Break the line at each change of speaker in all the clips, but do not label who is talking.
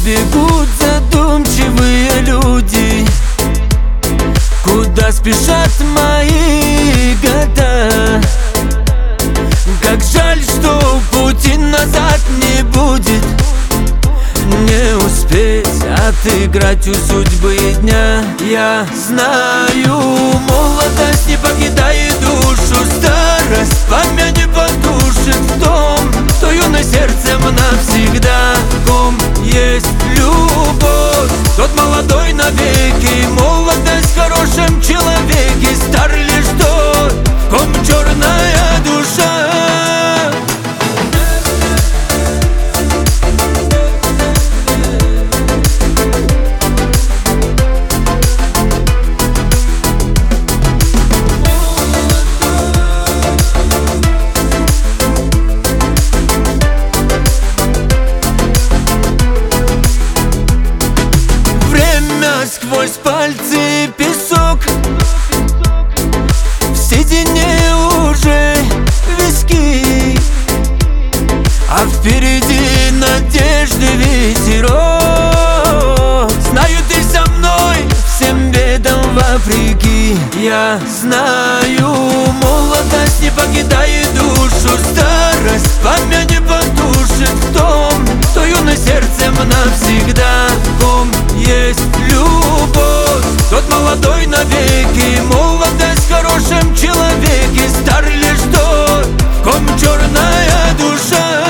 бегут задумчивые люди? Куда спешат мои года? Как жаль, что пути назад не будет. Не успеть отыграть у судьбы дня. Я знаю, молодость не покидает душу, старость память не потушит в том, что юное сердцем навсегда. В ком есть любовь, тот молодой навеки. Молодость в хорошем человеке, стар лишь тот, в ком черная душа. Сквозь пальцы песок, в седине уже виски, а впереди надежды ветерок. Знаю, ты со мной всем бедам вопреки. Я знаю, молодость не покидает душу, старость память не потушит в том, что юное сердцем навсегда. В ком есть любовь, тот молодой навеки. Молодость в хорошем человеке, стар лишь тот, в ком черная душа.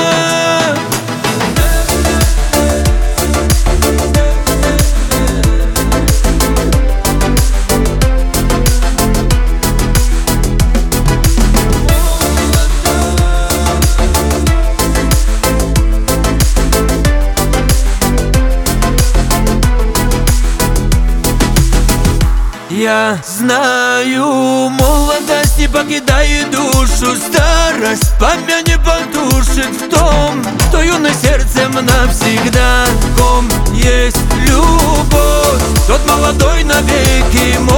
Я знаю, молодость не покидает душу, старость память не потушит в том, что юное сердцем навсегда. В ком есть любовь, тот молодой навеки.